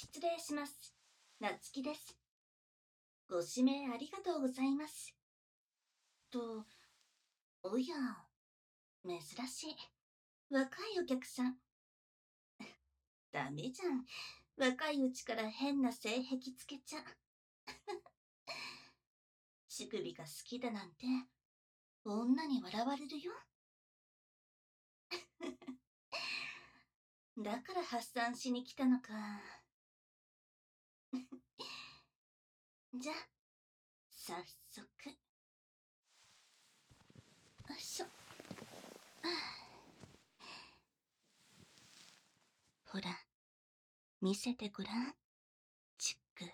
失礼します。なつきです。ご指名ありがとうございます。と、おや、珍しい。若いお客さん。ダメじゃん。若いうちから変な性癖つけちゃ。乳首が好きだなんて、女に笑われるよ。だから発散しに来たのか。じゃ、早速。よいしょ。ほら、見せてごらん。乳首。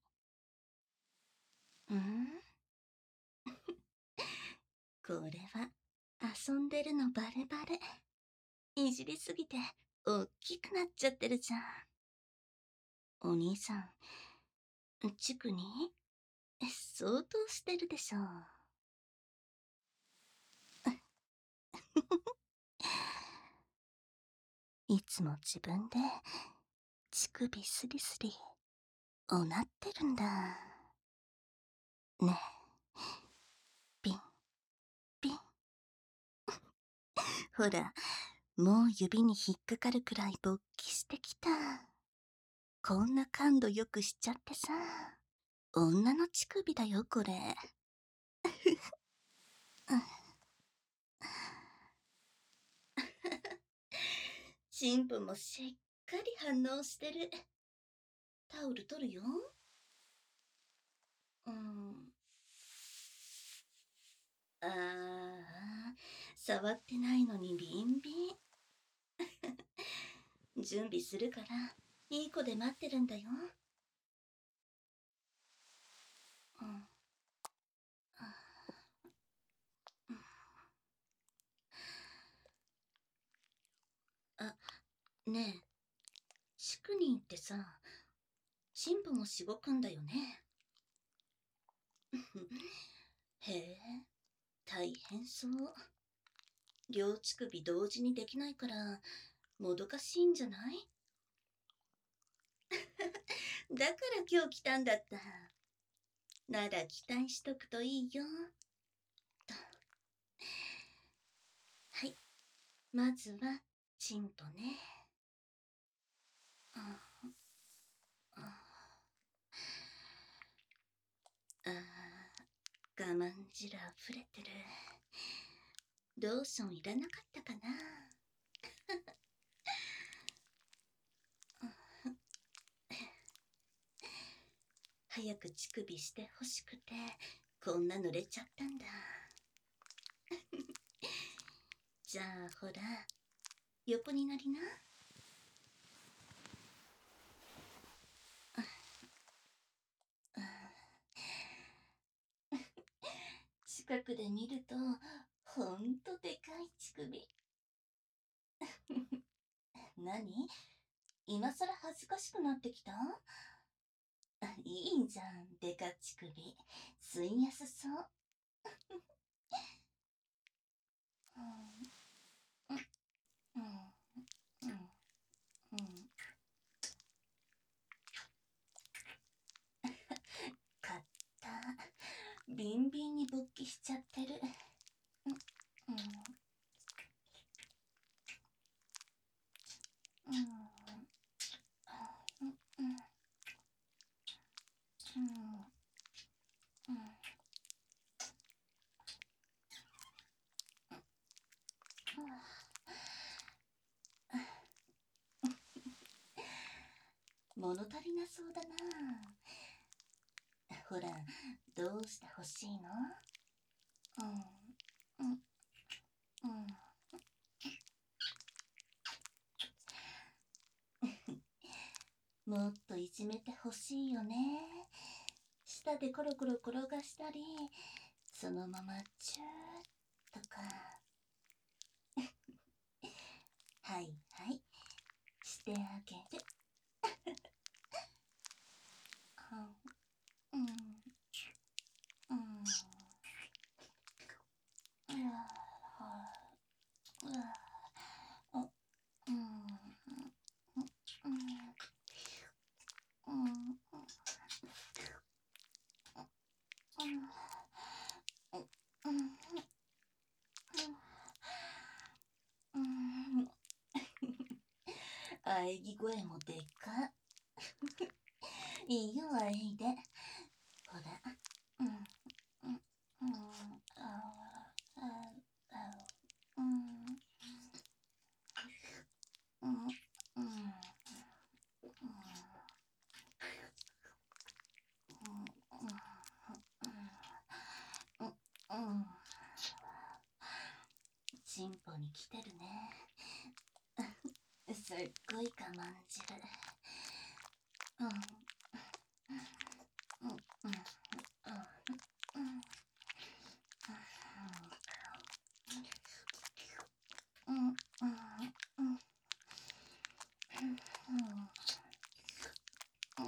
これは、遊んでるのバレバレ。いじりすぎて、おっきくなっちゃってるじゃん。お兄さん、チクに相当してるでしょ。いつも自分で乳首スリスリおなってるんだ。ねえ、ピンピン。ほら、もう指に引っかかるくらい勃起してきた。こんな感度よくしちゃってさ。女の乳首だよこれ。神父もしっかり反応してる。タオル取るよ。ああ、触ってないのにビンビン。準備するから、いい子で待ってるんだよ。あ、ねえ、シクニーってさ、神父もしごくんだよね。へえ、大変そう。両乳首同時にできないから、もどかしいんじゃない？だから今日来たんだった。なら期待しとくといいよ。と。はい、まずは、チンポね。ああ、我慢汁あふれてる。ローションいらなかったかな。早く乳首してほしくて、こんな濡れちゃったんだ。じゃあほら、横になりな。近くで見ると、ほんとでかい乳首。何？今さら恥ずかしくなってきた？いいじゃん、でか乳首。吸いやすそう。かった。ビンビンに勃起しちゃってる。物足りなそうだな。ほら、どうして欲しいの？もっといじめてほしいよね。舌でコロコロ転がしたり、そのままチューとか。はいはい、してあげる。 喘ぎ声もでっか。いいよ、あいで。ほら。うん、うん、うん、うん、うん、うん。進歩に来てるね。すっごい我慢汁。うん、うん、うん、うん、うん、うん、うん、うん、うん、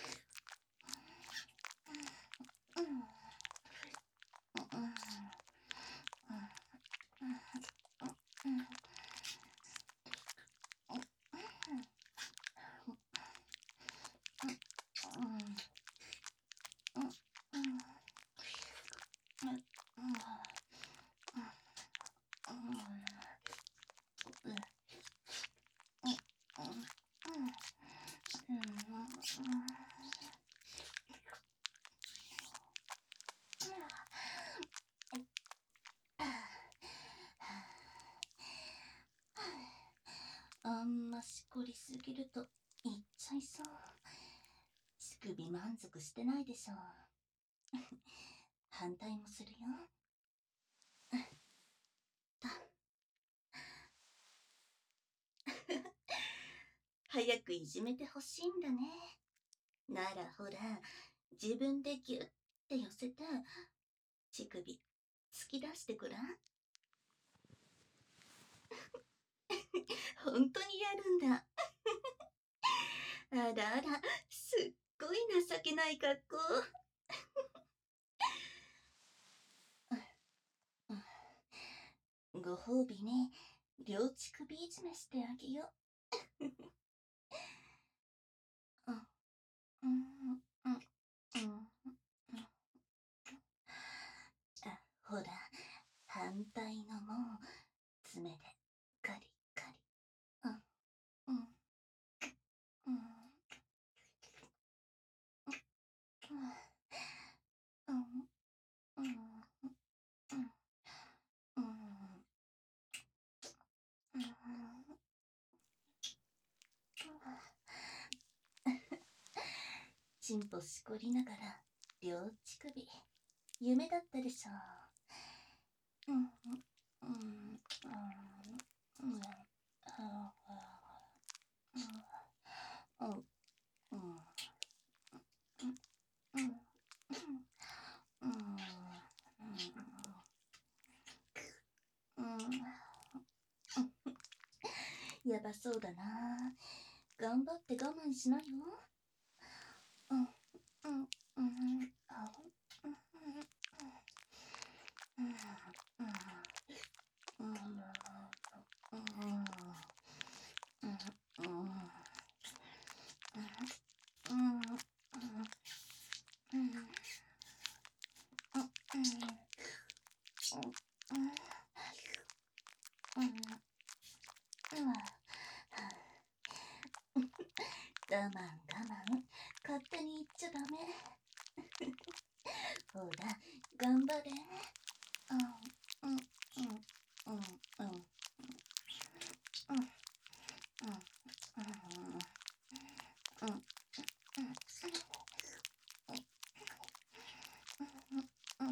あんましこりすぎるといっちゃいそう。乳首満足してないでしょ。反対もするよ。早くいじめてほしいんだね。ならほら、自分でギュッて寄せて、乳首突き出してごらん。本当にやるんだ。あらあら、すっごい情けない格好。ご褒美に両乳首いじめしてあげよう。うん、うん、うん、あ、ほら、反対のも爪でカリカリ。うん、うん、うん、うん、うん、うん、うん、うん。チンポしこりながら両乳首夢だったでしょう。うん、うん、うん、うん、うん、うん、うん、うん、うん、やばそうだな。頑張って我慢しなよ。うん、うん、うん、うん、あ、うん、うん、うん、うん、うん、うん、うん、我慢我慢、勝手に言っちゃダメ。ほら、頑張れ。うん、うん、うん、うん、うん、うん、うん、うん、うん、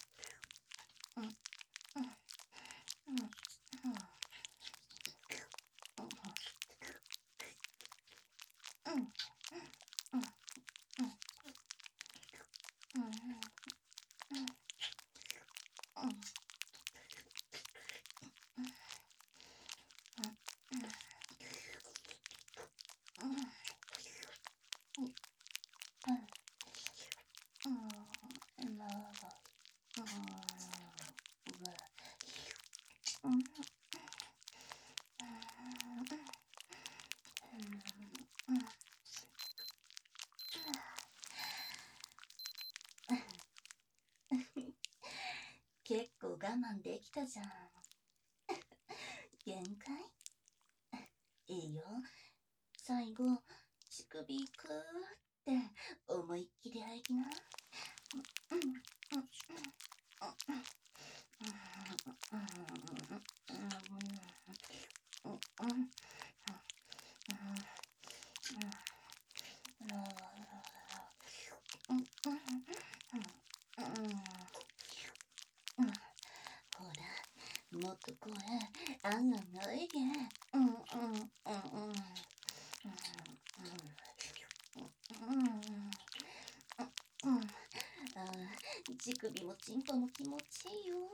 結構我慢できたじゃん。限界？ いいよ。最後、乳首くーって思いっきり吐きな。ほら、もっと声、あんあんがえげ。乳首もチンポも気持ちいいよ。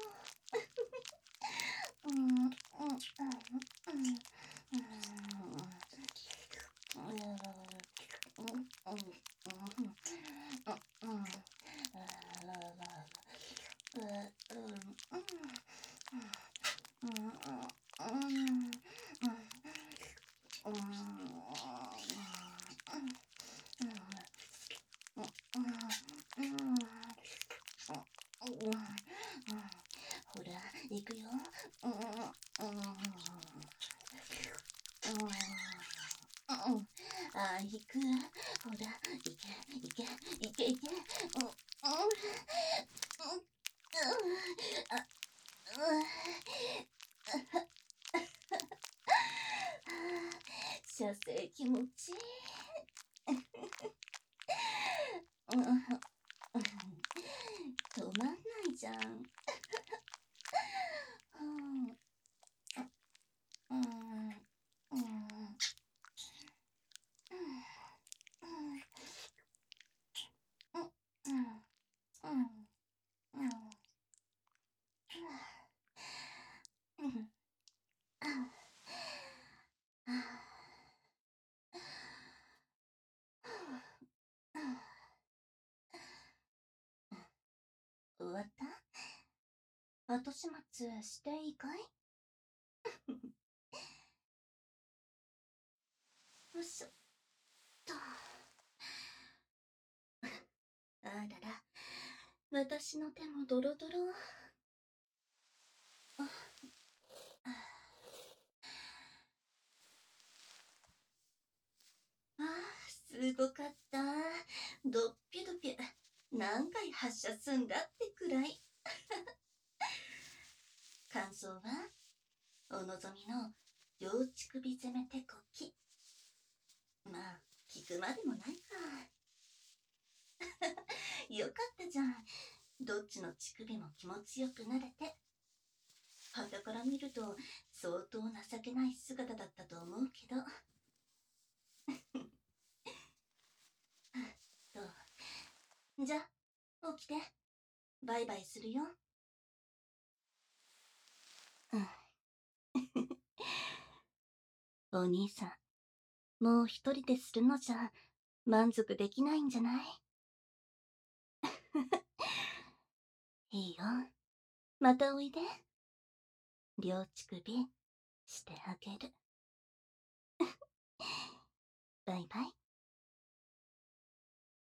ほら、行くよ。あ、行く。ほら、行け、行け、行け、行け。射精気持ちいい。止まんないじゃん。終わった？後始末していいかい？よいしょっと。あらら、私の手もドロドロ。すごかった。ドッピュドピュ。何回発射すんだってくらい。感想はお望みの両乳首攻め手こき。まあ、聞くまでもないか。よかったじゃん。どっちの乳首も気持ちよくなれて。傍から見ると相当情けない姿だったと思うけど。じゃあ、起きて。バイバイするよ。お兄さん、もう一人でするのじゃ満足できないんじゃない？いいよ。またおいで。両乳首してあげる。バイバイ。